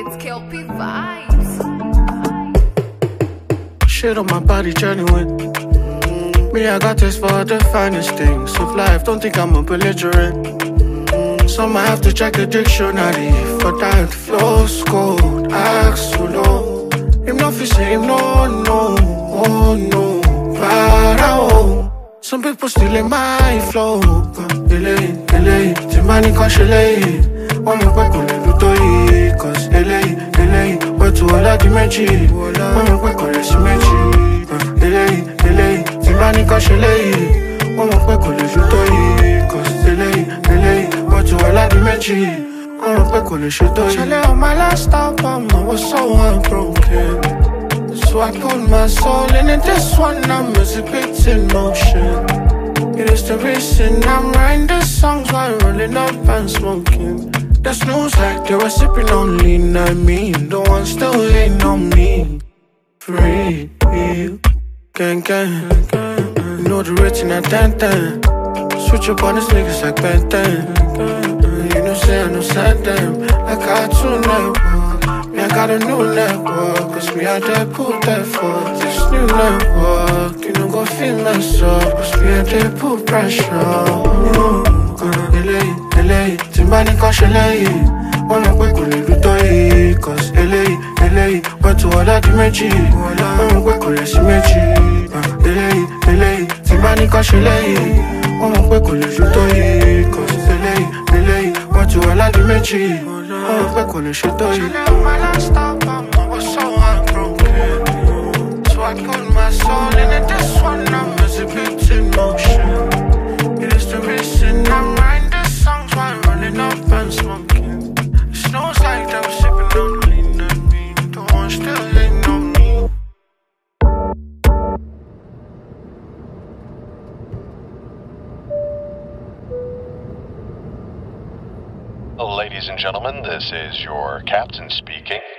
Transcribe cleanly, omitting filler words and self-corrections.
It's Kelpie Vibes. Shit on my body genuine. Me, I got this for the finest things of life. Don't think I'm a belligerent. Some I have to check the dictionary for that flow's cold. Ask so low. Him not fi say him no, oh no. Para. Some people still in my flow. Ele, Timani Kashele. One more quick on the Lutoy. Cause ele, but to all of the magic. One more quick on the symmetry. Ele, Timani Kashele. One more quick on the Lutoy. Cause ele, but to all of the magic. One more quick on the Lutoy. Chale on my last album, I was so heartbroken. So I put my soul in it, this one I'm as a bit in motion. It is the reason I'm writing the songs while rolling up and smoking. The snooze like they were sipping on lean, I mean, the one still ain't on me. Free, gang. You know the rich in that 10. Switch up on these niggas like Ben 10. You know say I know send them like I too never. Me, I got a new network, cause me I did put that for this new network. You know go feel mess up, cause me I did put pressure. LA, Timbani Kashele. Wanna quick on the Lutoy, cause LA, but to all of the magic. Wanna quick on the symmetry. LA, Timbani Kashele. Wanna quick on the Lutoy, cause LA, but to all of the magic. Wanna quick on the Lutoy. My last album, I was so heartbroken. So I put my soul in it, this one I'm as a bit in motion. It is the reason I'm writing these songs while running up and smoking. It snows like they were sipping on lean, I mean, the one still ain't on me. Ladies and gentlemen, this is your captain speaking.